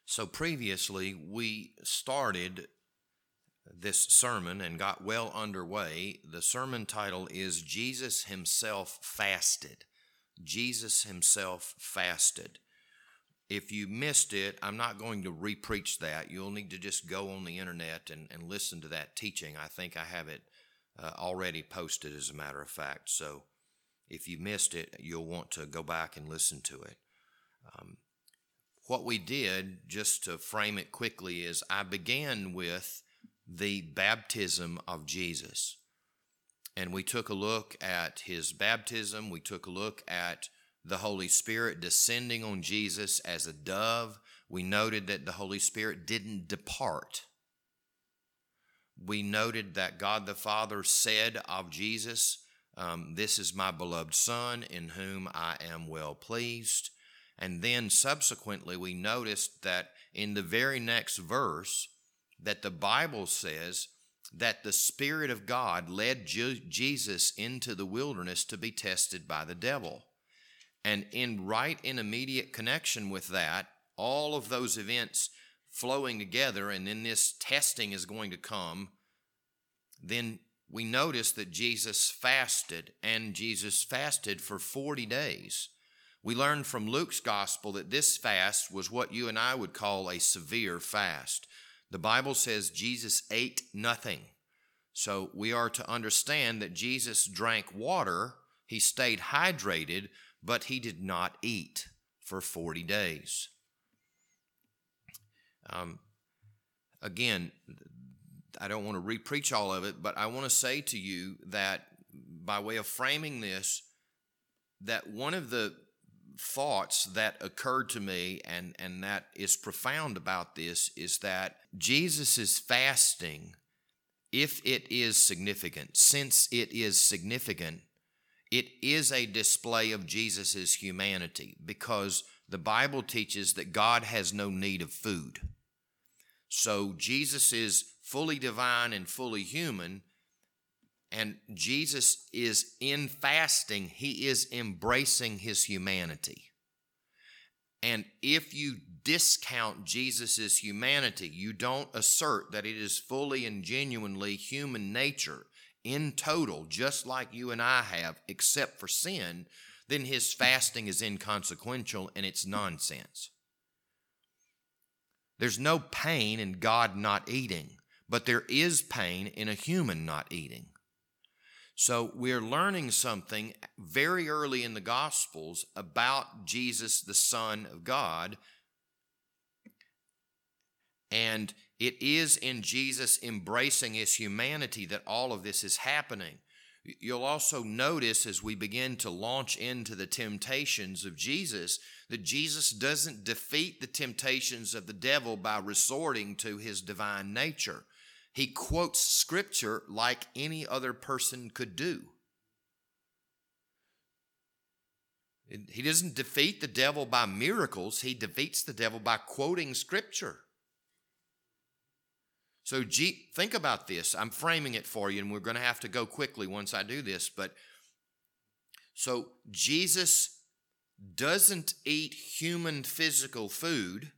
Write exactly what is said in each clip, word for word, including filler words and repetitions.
So previously, we started this sermon and got well underway. The sermon title is Jesus Himself Fasted. Jesus Himself Fasted. If you missed it, I'm not going to re-preach that. You'll need to just go on the internet and, and listen to that teaching. I think I have it uh, already posted, as a matter of fact. So if you missed it, you'll want to go back and listen to it. Um, What we did, just to frame it quickly, is I began with the baptism of Jesus. And we took a look at his baptism. We took a look at the Holy Spirit descending on Jesus as a dove. We noted that the Holy Spirit didn't depart. We noted that God the Father said of Jesus, um, "This is my beloved Son, in whom I am well pleased." And then subsequently, we noticed that in the very next verse, that the Bible says that the Spirit of God led Je- Jesus into the wilderness to be tested by the devil. And in right in immediate connection with that, all of those events flowing together, and then this testing is going to come, then we notice that Jesus fasted, and Jesus fasted for forty days. We learned from Luke's gospel that this fast was what you and I would call a severe fast. The Bible says Jesus ate nothing. So we are to understand that Jesus drank water, he stayed hydrated, but he did not eat for forty days. Um, again, I don't want to re-preach all of it, but I want to say to you that by way of framing this, that one of the thoughts that occurred to me and, and that is profound about this is that Jesus' fasting, if it is significant, since it is significant, it is a display of Jesus' humanity, because the Bible teaches that God has no need of food. So Jesus is fully divine and fully human, and Jesus is in fasting, he is embracing his humanity. And if you discount Jesus' humanity, you don't assert that it is fully and genuinely human nature in total, just like you and I have, except for sin, then his fasting is inconsequential and it's nonsense. There's no pain in God not eating, but there is pain in a human not eating. So we're learning something very early in the Gospels about Jesus, the Son of God, and it is in Jesus embracing his humanity that all of this is happening. You'll also notice as we begin to launch into the temptations of Jesus that Jesus doesn't defeat the temptations of the devil by resorting to his divine nature. He quotes Scripture like any other person could do. He doesn't defeat the devil by miracles. He defeats the devil by quoting Scripture. So G- think about this. I'm framing it for you, and we're going to have to go quickly once I do this. But so Jesus doesn't eat human physical food,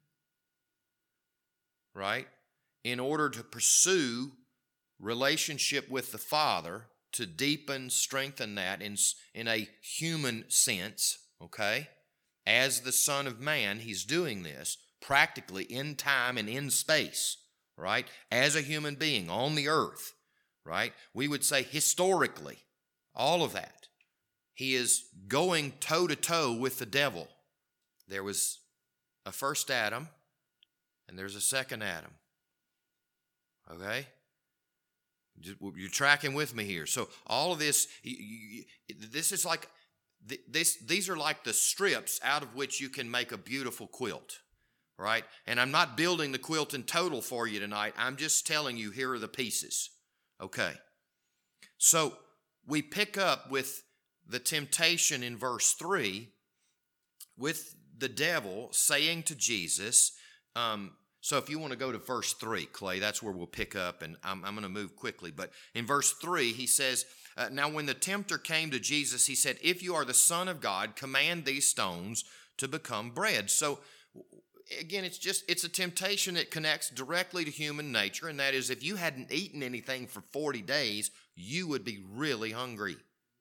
right, in order to pursue relationship with the Father, to deepen, strengthen that in, in a human sense, okay? As the Son of Man, he's doing this practically in time and in space, right? As a human being on the earth, right? We would say historically, all of that. He is going toe-to-toe with the devil. There was a first Adam, and there's a second Adam. Okay? You're tracking with me here. So all of this, this is like, this, these are like the strips out of which you can make a beautiful quilt, right? And I'm not building the quilt in total for you tonight. I'm just telling you, here are the pieces. Okay. So we pick up with the temptation in verse three with the devil saying to Jesus, um, So if you want to go to verse three, Clay, that's where we'll pick up, and I'm, I'm going to move quickly. But in verse three, he says, uh, Now when the tempter came to Jesus, he said, If you are the Son of God, command these stones to become bread. So again, it's just, it's a temptation that connects directly to human nature, and that is if you hadn't eaten anything for forty days, you would be really hungry.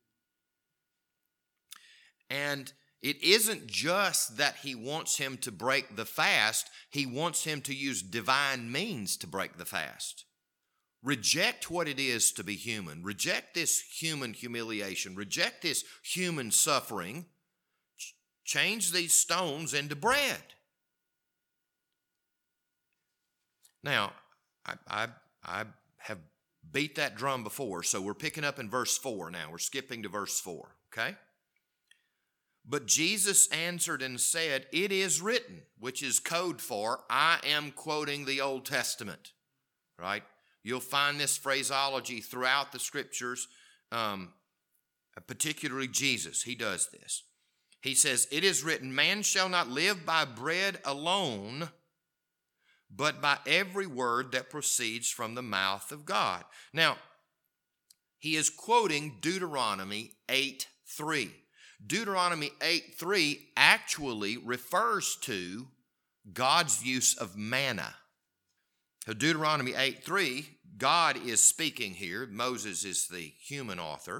And it isn't just that he wants him to break the fast, he wants him to use divine means to break the fast. Reject what it is to be human. Reject this human humiliation. Reject this human suffering. Ch- change these stones into bread. Now, I, I, I have beat that drum before, so we're picking up in verse four now. We're skipping to verse four, okay? But Jesus answered and said, "It is written," which is code for, I am quoting the Old Testament, right? You'll find this phraseology throughout the scriptures, um, particularly Jesus. He does this. He says, "It is written, man shall not live by bread alone, but by every word that proceeds from the mouth of God." Now, he is quoting Deuteronomy eight three. Deuteronomy eight three actually refers to God's use of manna. So Deuteronomy eight three, God is speaking here. Moses is the human author.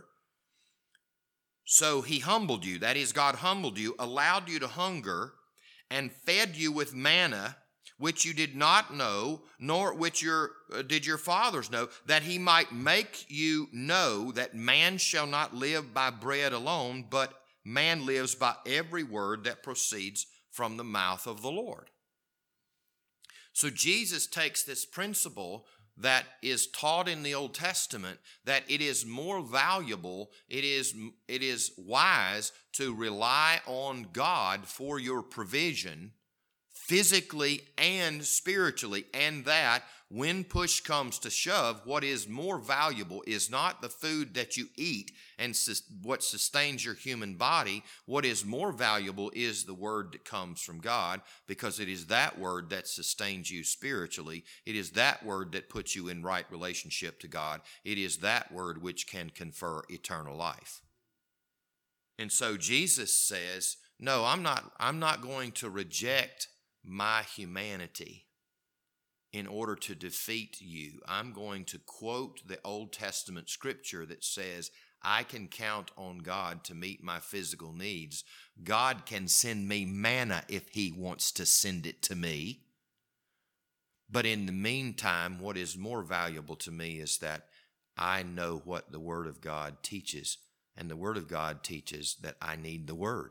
So he humbled you, that is, God humbled you, allowed you to hunger, and fed you with manna, which you did not know, nor which your uh, did your fathers know, that he might make you know that man shall not live by bread alone, but man lives by every word that proceeds from the mouth of the Lord. So Jesus takes this principle that is taught in the Old Testament, that it is more valuable, it is, it is wise to rely on God for your provision, physically and spiritually, and that when push comes to shove, what is more valuable is not the food that you eat and sus- what sustains your human body. What is more valuable is the word that comes from God, because it is that word that sustains you spiritually. It is that word that puts you in right relationship to God. It is that word which can confer eternal life. And so Jesus says, no, I'm not, I'm not going to reject my humanity in order to defeat you. I'm going to quote the Old Testament scripture that says, I can count on God to meet my physical needs. God can send me manna if he wants to send it to me. But in the meantime, what is more valuable to me is that I know what the Word of God teaches, and the Word of God teaches that I need the Word.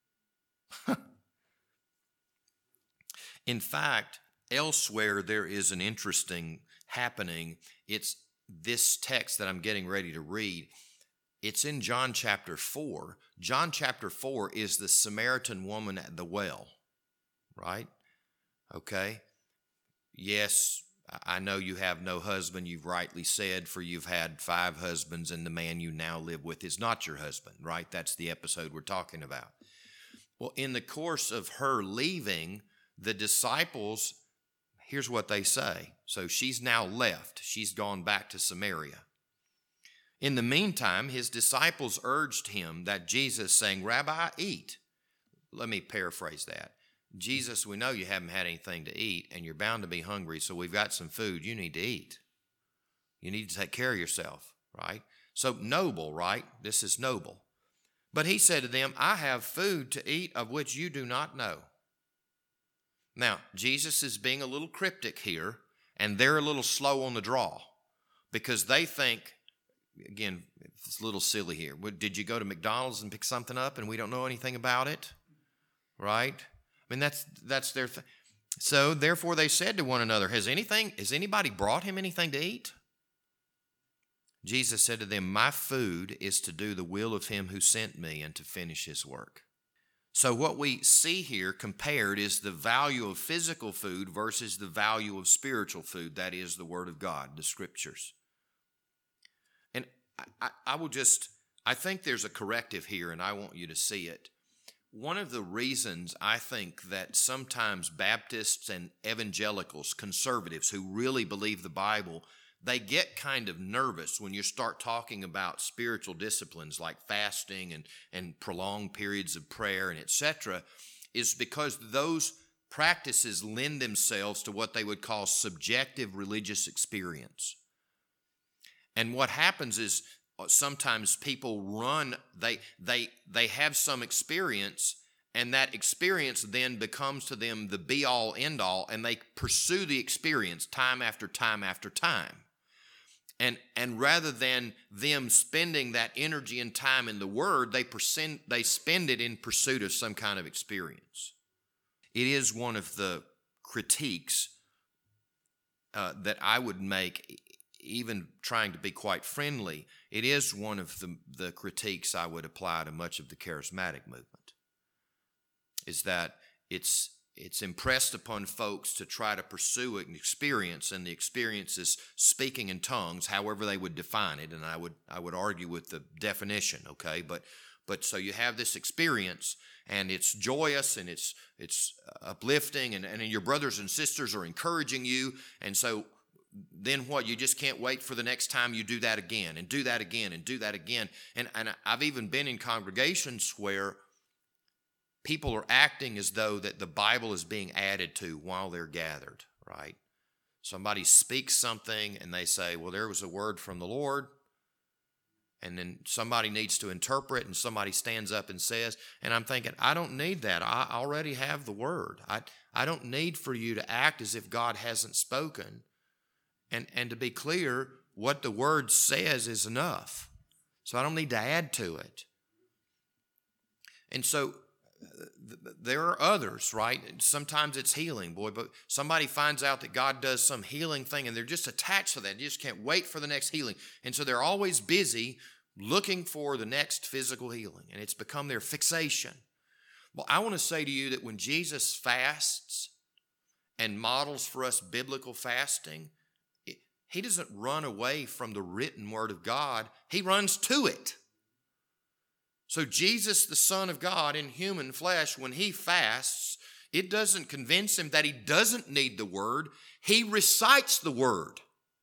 In fact, elsewhere there is an interesting happening. It's this text that I'm getting ready to read. It's in John chapter four. John chapter four is the Samaritan woman at the well, right? Okay. Yes, I know you have no husband, you've rightly said, for you've had five husbands, and the man you now live with is not your husband, right? That's the episode we're talking about. Well, in the course of her leaving, the disciples, here's what they say. So she's now left. She's gone back to Samaria. In the meantime, his disciples urged him, that Jesus, saying, Rabbi, eat. Let me paraphrase that. Jesus, we know you haven't had anything to eat, and you're bound to be hungry, so we've got some food. You need to eat. You need to take care of yourself, right? So noble, right? This is noble. But he said to them, I have food to eat of which you do not know. Now, Jesus is being a little cryptic here, and they're a little slow on the draw, because they think, again, it's a little silly here. Did you go to McDonald's and pick something up and we don't know anything about it? Right? I mean, that's that's their thing. So, therefore, they said to one another, Has anything, has anybody brought him anything to eat? Jesus said to them, My food is to do the will of him who sent me and to finish his work. So what we see here compared is the value of physical food versus the value of spiritual food. That is the Word of God, the Scriptures. And I, I, I will just, I think there's a corrective here, and I want you to see it. One of the reasons I think that sometimes Baptists and evangelicals, conservatives who really believe the Bible, they get kind of nervous when you start talking about spiritual disciplines like fasting and, and prolonged periods of prayer and et cetera, is because those practices lend themselves to what they would call subjective religious experience. And what happens is sometimes people run, they they they have some experience, and that experience then becomes to them the be-all, end-all, and they pursue the experience time after time after time. And and rather than them spending that energy and time in the Word, they percent, they spend it in pursuit of some kind of experience. It is one of the critiques uh, that I would make, even trying to be quite friendly. It is one of the, the critiques I would apply to much of the charismatic movement, is that it's it's impressed upon folks to try to pursue an experience, and the experience is speaking in tongues, however they would define it, and I would I would argue with the definition, okay? But but so you have this experience, and it's joyous, and it's it's uplifting, and, and your brothers and sisters are encouraging you, and so then what? You just can't wait for the next time you do that again, and do that again, and do that again. And, and I've even been in congregations where people are acting as though that the Bible is being added to while they're gathered, right? Somebody speaks something, and they say, well, there was a word from the Lord, and then somebody needs to interpret, and somebody stands up and says, and I'm thinking, I don't need that. I already have the word. I, I don't need for you to act as if God hasn't spoken. And, and to be clear, what the word says is enough. So I don't need to add to it. And so th- there are others, right? Sometimes it's healing, boy, but somebody finds out that God does some healing thing, and they're just attached to that. You just can't wait for the next healing. And so they're always busy looking for the next physical healing, and it's become their fixation. Well, I want to say to you that when Jesus fasts and models for us biblical fasting, He doesn't run away from the written word of God. He runs to it. So Jesus, the Son of God in human flesh, when he fasts, it doesn't convince him that he doesn't need the word. He recites the word.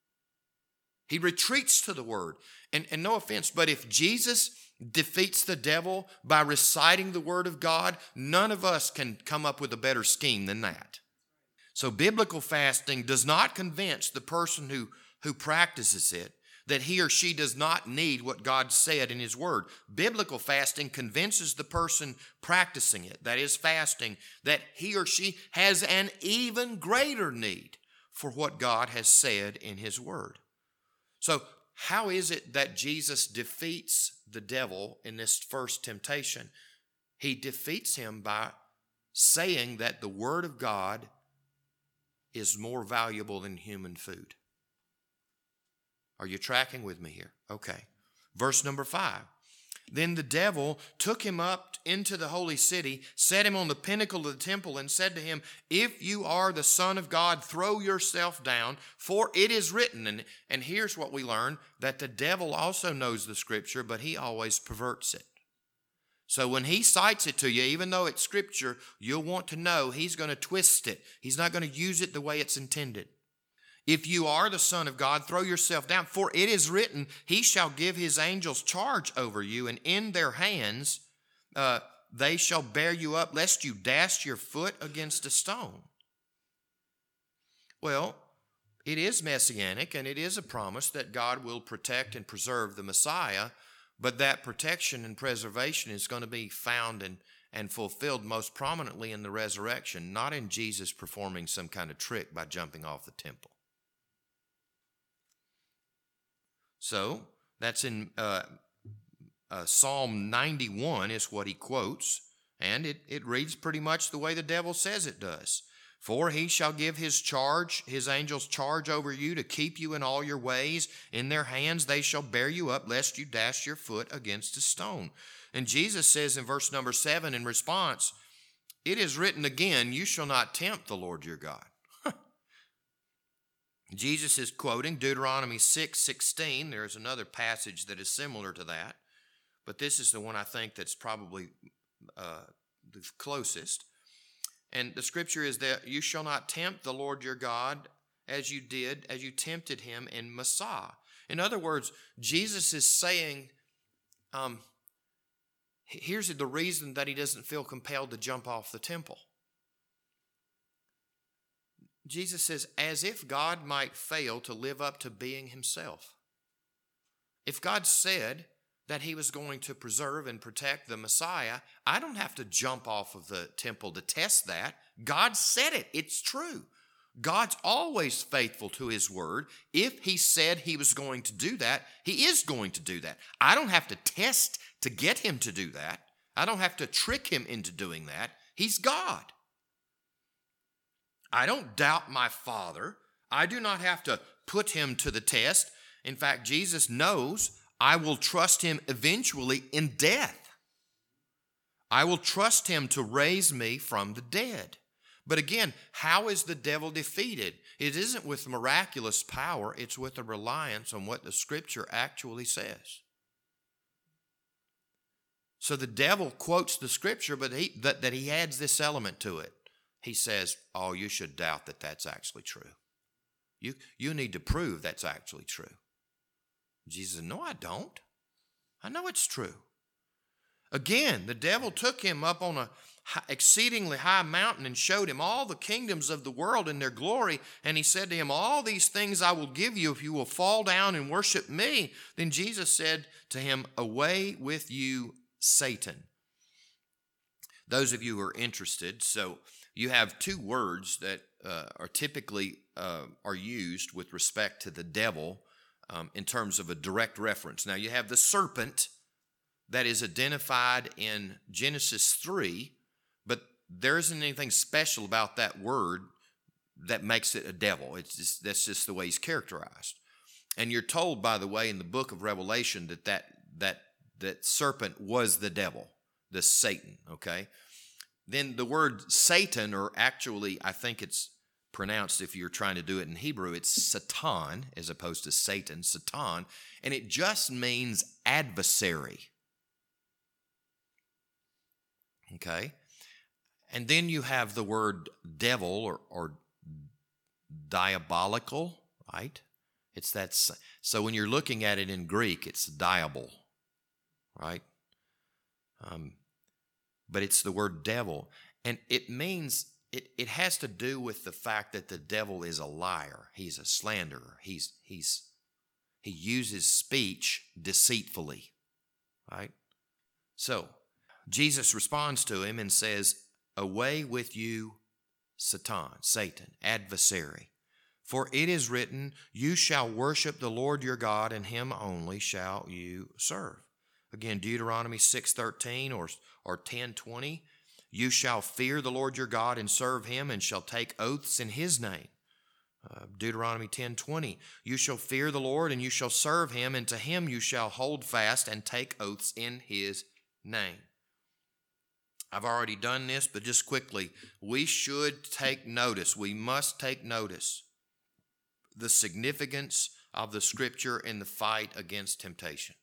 He retreats to the word. And, and no offense, but if Jesus defeats the devil by reciting the word of God, none of us can come up with a better scheme than that. So biblical fasting does not convince the person who, who practices it that he or she does not need what God said in his word. Biblical fasting convinces the person practicing it, that is fasting, that he or she has an even greater need for what God has said in his word. So how is it that Jesus defeats the devil in this first temptation? He defeats him by saying that the word of God is more valuable than human food. Are you tracking with me here? Okay. Verse number five. Then the devil took him up into the holy city, set him on the pinnacle of the temple, and said to him, if you are the Son of God, throw yourself down, for it is written. And, and here's what we learn, that the devil also knows the scripture, but he always perverts it. So when he cites it to you, even though it's scripture, you'll want to know he's going to twist it. He's not going to use it the way it's intended. If you are the Son of God, throw yourself down, for it is written, he shall give his angels charge over you, and in their hands uh, they shall bear you up, lest you dash your foot against a stone. Well, it is messianic, and it is a promise that God will protect and preserve the Messiah, but that protection and preservation is going to be found and, and fulfilled most prominently in the resurrection, not in Jesus performing some kind of trick by jumping off the temple. So that's in uh, uh, Psalm ninety-one is what he quotes, and it, it reads pretty much the way the devil says it does. For he shall give his charge, his angels charge over you to keep you in all your ways. In their hands they shall bear you up, lest you dash your foot against a stone. And Jesus says in verse number seven in response, it is written again, you shall not tempt the Lord your God. Jesus is quoting Deuteronomy six sixteen. There's another passage that is similar to that, but this is the one I think that's probably uh, the closest. And the scripture is that you shall not tempt the Lord your God as you did, as you tempted him in Massah. In other words, Jesus is saying, um, here's the reason that he doesn't feel compelled to jump off the temple. Jesus says, as if God might fail to live up to being himself. If God said that he was going to preserve and protect the Messiah, I don't have to jump off of the temple to test that. God said it. It's true. God's always faithful to his word. If he said he was going to do that, he is going to do that. I don't have to test to get him to do that. I don't have to trick him into doing that. He's God. I don't doubt my Father. I do not have to put him to the test. In fact, Jesus knows I will trust him eventually in death. I will trust him to raise me from the dead. But again, how is the devil defeated? It isn't with miraculous power. It's with a reliance on what the Scripture actually says. So the devil quotes the Scripture, but he, that, that he adds this element to it. He says, oh, you should doubt that that's actually true. You, you need to prove that's actually true. Jesus said, no, I don't. I know it's true. Again, the devil took him up on a exceedingly high mountain and showed him all the kingdoms of the world and their glory. And he said to him, all these things I will give you if you will fall down and worship me. Then Jesus said to him, away with you, Satan. Those of you who are interested, so you have two words that uh, are typically uh, are used with respect to the devil um, in terms of a direct reference. Now you have the serpent that is identified in Genesis three, but there isn't anything special about that word that makes it a devil. It's just, that's just the way he's characterized. And you're told, by the way, in the book of Revelation that that that, that serpent was the devil, the Satan, okay? Then the word Satan, or actually I think it's pronounced, if you're trying to do it in Hebrew, it's Satan as opposed to Satan, Satan, and it just means adversary. Okay? And then you have the word devil or, or diabolical, right? It's that. So when you're looking at it in Greek, it's diabol, right? Um, but it's the word devil. And it means, it, it has to do with the fact that the devil is a liar. He's a slanderer. He's, he's, he uses speech deceitfully, right? So Jesus responds to him and says, away with you, Satan, Satan, adversary. For it is written, you shall worship the Lord your God, and him only shall you serve. Again, Deuteronomy six thirteen or, or ten twenty, you shall fear the Lord your God and serve him, and shall take oaths in his name. Uh, Deuteronomy ten twenty, you shall fear the Lord and you shall serve him, and to him you shall hold fast and take oaths in his name. I've already done this, but just quickly, we should take notice. We must take notice the significance of the Scripture in the fight against temptation.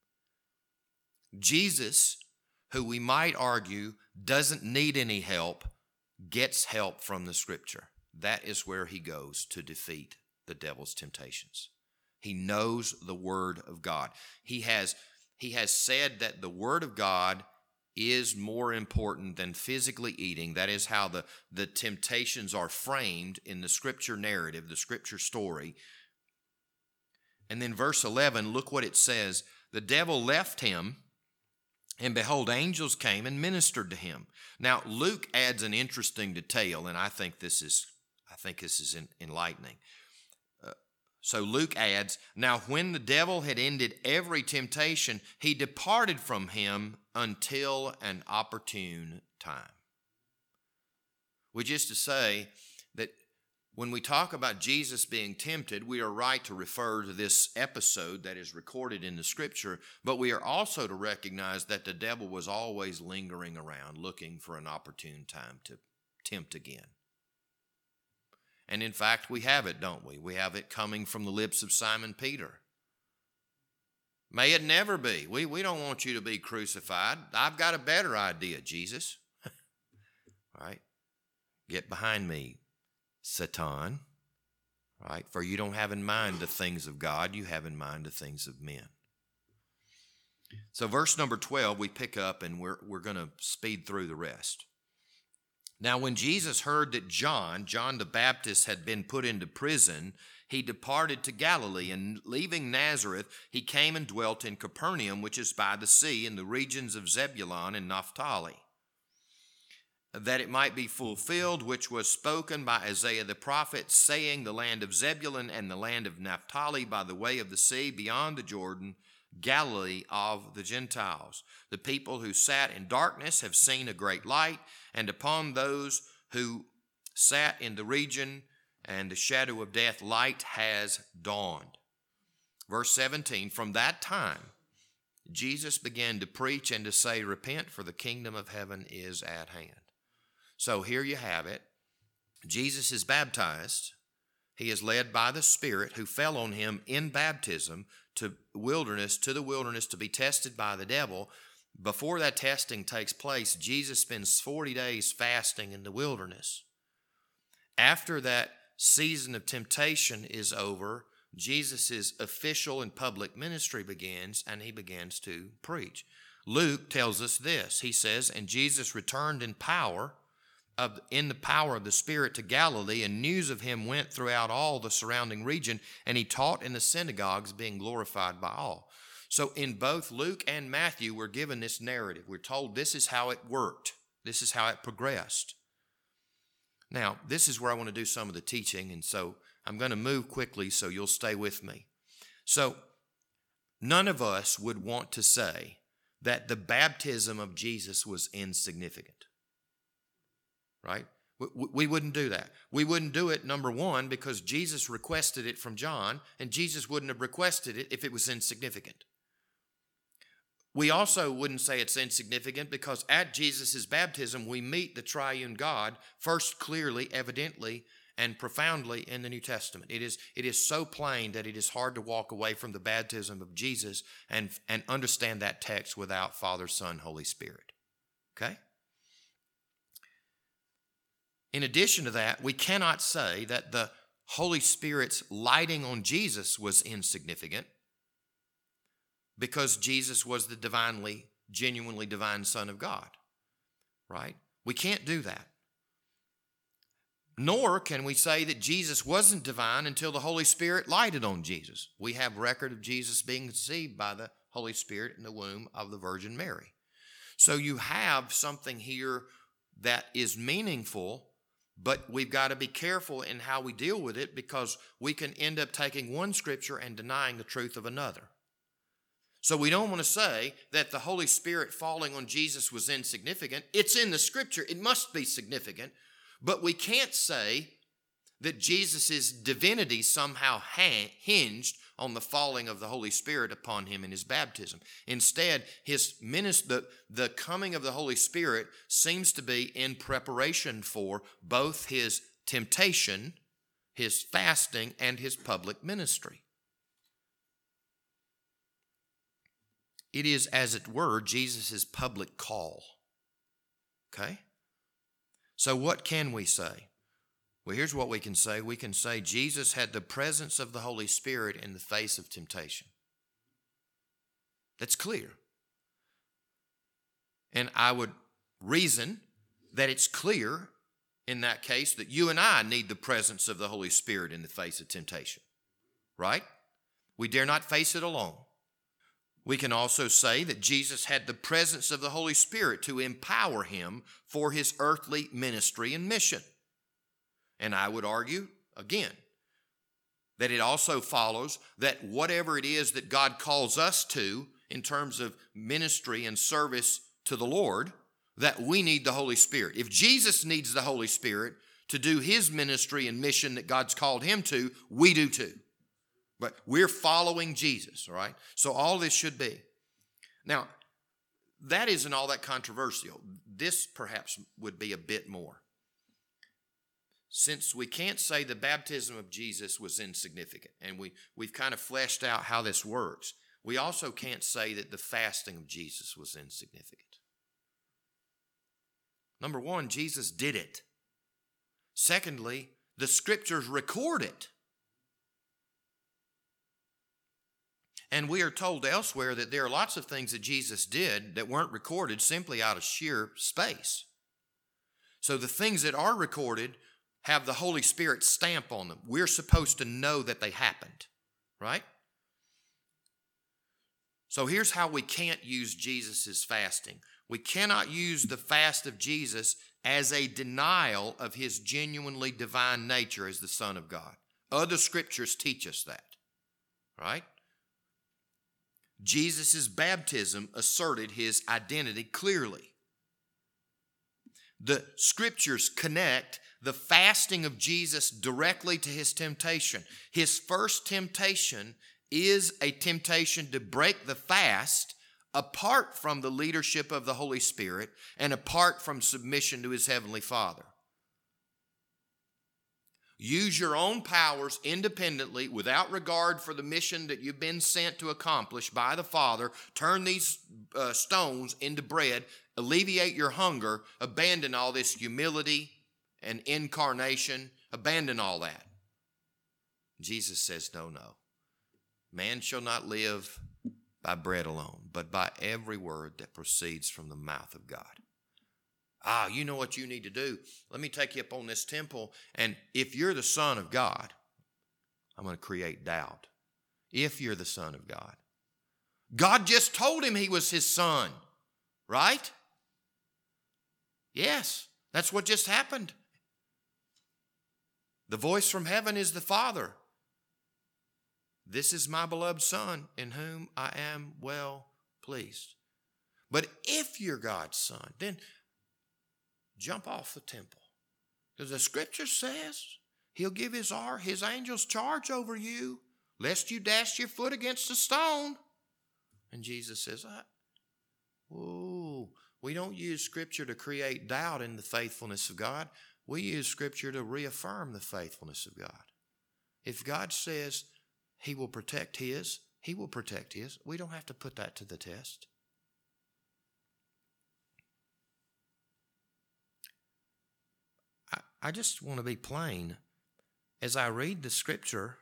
Jesus, who we might argue doesn't need any help, gets help from the Scripture. That is where he goes to defeat the devil's temptations. He knows the Word of God. He has, he has said that the Word of God is more important than physically eating. That is how the, the temptations are framed in the Scripture narrative, the Scripture story. And then verse eleven, look what it says. The devil left him, and behold, angels came and ministered to him. Now, Luke adds an interesting detail, and I think this is, I think this is enlightening. Uh, so Luke adds, now when the devil had ended every temptation, he departed from him until an opportune time. Which is to say that when we talk about Jesus being tempted, we are right to refer to this episode that is recorded in the Scripture, but we are also to recognize that the devil was always lingering around, looking for an opportune time to tempt again. And in fact, we have it, don't we? We have it coming from the lips of Simon Peter. May it never be. We, we don't want you to be crucified. I've got a better idea, Jesus. All right? Get behind me, Satan. Right? For you don't have in mind the things of God, you have in mind the things of men. So verse number twelve, we pick up and we're, we're going to speed through the rest. Now, when Jesus heard that John, John the Baptist, had been put into prison, he departed to Galilee, and leaving Nazareth, he came and dwelt in Capernaum, which is by the sea, in the regions of Zebulun and Naphtali, that it might be fulfilled which was spoken by Isaiah the prophet, saying, the land of Zebulun and the land of Naphtali by the way of the sea beyond the Jordan, Galilee of the Gentiles. The people who sat in darkness have seen a great light, and upon those who sat in the region and the shadow of death, light has dawned. Verse seventeen, from that time Jesus began to preach and to say, repent, for the kingdom of heaven is at hand. So here you have it. Jesus is baptized. He is led by the Spirit who fell on him in baptism to wilderness, to the wilderness to be tested by the devil. Before that testing takes place, Jesus spends forty days fasting in the wilderness. After that season of temptation is over, Jesus' official and public ministry begins, and he begins to preach. Luke tells us this. He says, and Jesus returned in power, Of, in the power of the Spirit to Galilee, and news of him went throughout all the surrounding region, and he taught in the synagogues, being glorified by all. So in both Luke and Matthew, we're given this narrative. We're told this is how it worked. This is how it progressed. Now, this is where I want to do some of the teaching, and so I'm going to move quickly so you'll stay with me. So none of us would want to say that the baptism of Jesus was insignificant. Right? We wouldn't do that. We wouldn't do it, number one, because Jesus requested it from John, and Jesus wouldn't have requested it if it was insignificant. We also wouldn't say it's insignificant because at Jesus' baptism, we meet the triune God first clearly, evidently, and profoundly in the New Testament. It is, it is so plain that it is hard to walk away from the baptism of Jesus and, and understand that text without Father, Son, Holy Spirit. Okay? In addition to that, we cannot say that the Holy Spirit's lighting on Jesus was insignificant because Jesus was the divinely, genuinely divine Son of God, right? We can't do that. Nor can we say that Jesus wasn't divine until the Holy Spirit lighted on Jesus. We have record of Jesus being conceived by the Holy Spirit in the womb of the Virgin Mary. So you have something here that is meaningful, but we've got to be careful in how we deal with it because we can end up taking one scripture and denying the truth of another. So we don't want to say that the Holy Spirit falling on Jesus was insignificant. It's in the scripture. It must be significant. But we can't say that Jesus' divinity somehow hinged on the falling of the Holy Spirit upon him in his baptism. Instead, his ministry, the, the coming of the Holy Spirit seems to be in preparation for both his temptation, his fasting, and his public ministry. It is, as it were, Jesus' public call. Okay? So what can we say? Well, here's what we can say. We can say Jesus had the presence of the Holy Spirit in the face of temptation. That's clear. And I would reason that it's clear in that case that you and I need the presence of the Holy Spirit in the face of temptation. Right? We dare not face it alone. We can also say that Jesus had the presence of the Holy Spirit to empower him for his earthly ministry and mission. And I would argue, again, that it also follows that whatever it is that God calls us to in terms of ministry and service to the Lord, that we need the Holy Spirit. If Jesus needs the Holy Spirit to do his ministry and mission that God's called him to, we do too. But we're following Jesus, all right? So all this should be. Now, that isn't all that controversial. This perhaps would be a bit more. Since we can't say the baptism of Jesus was insignificant, and we, we've kind of fleshed out how this works, we also can't say that the fasting of Jesus was insignificant. Number one, Jesus did it. Secondly, the scriptures record it. And we are told elsewhere that there are lots of things that Jesus did that weren't recorded simply out of sheer space. So the things that are recorded have the Holy Spirit stamp on them. We're supposed to know that they happened, right? So here's how we can't use Jesus' fasting. We cannot use the fast of Jesus as a denial of his genuinely divine nature as the Son of God. Other scriptures teach us that, right? Jesus' baptism asserted his identity clearly. The scriptures connect the fasting of Jesus directly to his temptation. His first temptation is a temptation to break the fast apart from the leadership of the Holy Spirit and apart from submission to his heavenly Father. Use your own powers independently without regard for the mission that you've been sent to accomplish by the Father. Turn these uh, stones into bread. Alleviate your hunger. Abandon all this humility and incarnation. Abandon all that. Jesus says, no, no. Man shall not live by bread alone, but by every word that proceeds from the mouth of God. Ah, you know what you need to do. Let me take you up on this temple, and if you're the Son of God, I'm going to create doubt. If you're the Son of God. God just told him he was his son, right? Yes, that's what just happened. The voice from heaven is the Father. This is my beloved Son, in whom I am well pleased. But if you're God's son, then jump off the temple. Because the scripture says he'll give his, his angels charge over you, lest you dash your foot against a stone. And Jesus says, whoa, we don't use scripture to create doubt in the faithfulness of God. We use scripture to reaffirm the faithfulness of God. If God says he will protect his, he will protect his. We don't have to put that to the test. I, I just want to be plain. As I read the scripture,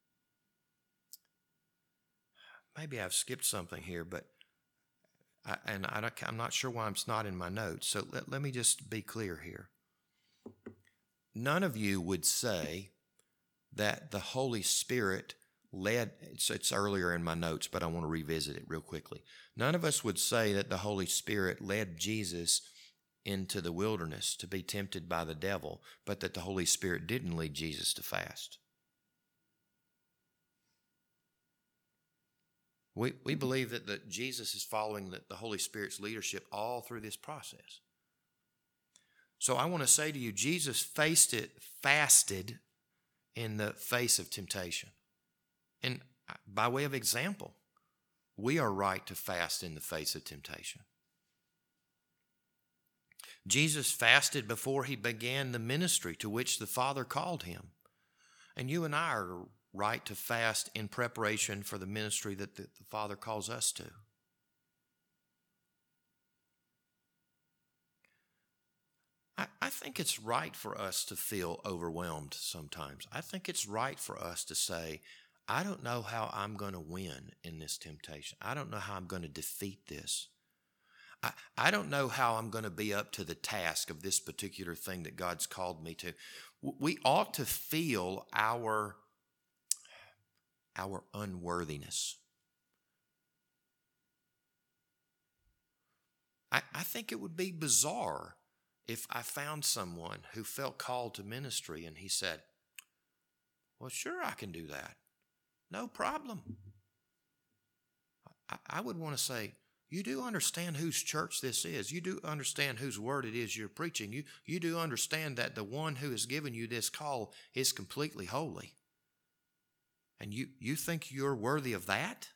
maybe I've skipped something here, but I, and I don't, I'm not sure why it's not in my notes. So let, let me just be clear here. None of you would say that the Holy Spirit led, it's, it's earlier in my notes, but I want to revisit it real quickly. None of us would say that the Holy Spirit led Jesus into the wilderness to be tempted by the devil, but that the Holy Spirit didn't lead Jesus to fast. We, we believe that the, Jesus is following the, the Holy Spirit's leadership all through this process. So I want to say to you, Jesus faced it, fasted in the face of temptation. And by way of example, we are right to fast in the face of temptation. Jesus fasted before he began the ministry to which the Father called him. And you and I are right to fast in preparation for the ministry that the, the Father calls us to. I, I think it's right for us to feel overwhelmed sometimes. I think it's right for us to say, I don't know how I'm going to win in this temptation. I don't know how I'm going to defeat this. I, I don't know how I'm going to be up to the task of this particular thing that God's called me to. We ought to feel our, our unworthiness. I, I think it would be bizarre if I found someone who felt called to ministry and he said, well, sure, I can do that. No problem. I, I would want to say, you do understand whose church this is. You do understand whose word it is you're preaching. You, you do understand that the one who has given you this call is completely holy. And you, you think you're worthy of that?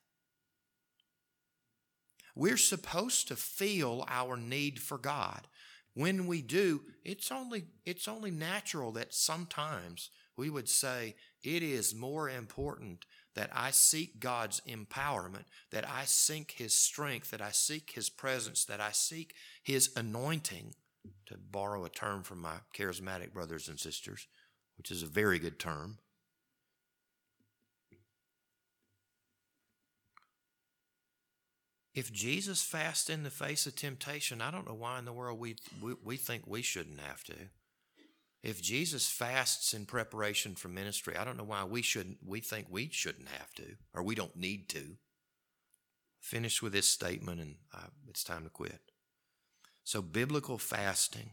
We're supposed to feel our need for God. When we do, it's only, it's only natural that sometimes we would say, it is more important that I seek God's empowerment, that I seek his strength, that I seek his presence, that I seek his anointing, to borrow a term from my charismatic brothers and sisters, which is a very good term. If Jesus fasts in the face of temptation, I don't know why in the world we, we, we think we shouldn't have to. If Jesus fasts in preparation for ministry, I don't know why we shouldn't. We think we shouldn't have to, or we don't need to. Finish with this statement, and uh, it's time to quit. So, biblical fasting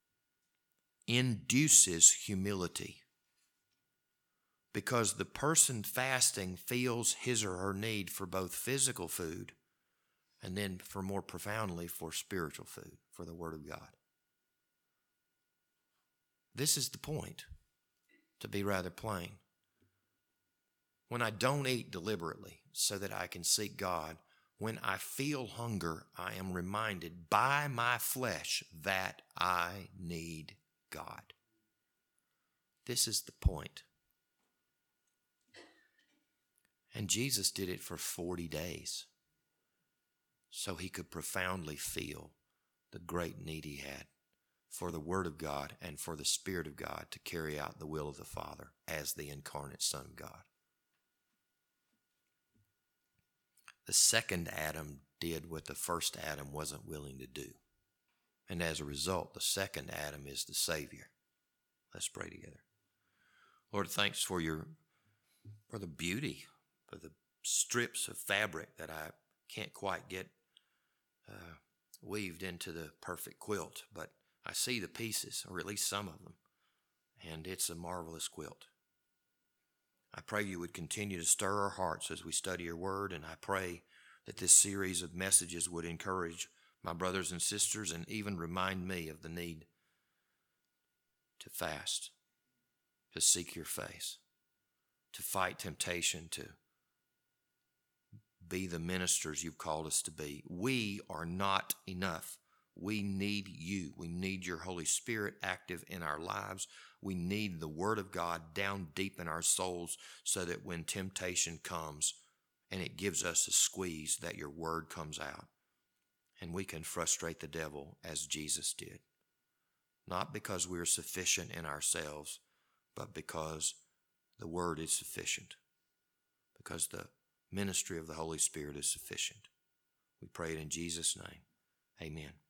induces humility because the person fasting feels his or her need for both physical food and then, for more profoundly, for spiritual food, for the Word of God. This is the point, to be rather plain. When I don't eat deliberately so that I can seek God, when I feel hunger, I am reminded by my flesh that I need God. This is the point. And Jesus did it for forty days so he could profoundly feel the great need he had for the Word of God and for the Spirit of God to carry out the will of the Father as the incarnate Son of God. The second Adam did what the first Adam wasn't willing to do. And as a result, the second Adam is the Savior. Let's pray together. Lord, thanks for your for the beauty, for the strips of fabric that I can't quite get uh, weaved into the perfect quilt, but I see the pieces, or at least some of them, and it's a marvelous quilt. I pray you would continue to stir our hearts as we study your word, and I pray that this series of messages would encourage my brothers and sisters and even remind me of the need to fast, to seek your face, to fight temptation, to be the ministers you've called us to be. We are not enough. We need you. We need your Holy Spirit active in our lives. We need the Word of God down deep in our souls so that when temptation comes and it gives us a squeeze, that your Word comes out and we can frustrate the devil as Jesus did. Not because we're sufficient in ourselves, but because the Word is sufficient, because the ministry of the Holy Spirit is sufficient. We pray it in Jesus' name. Amen.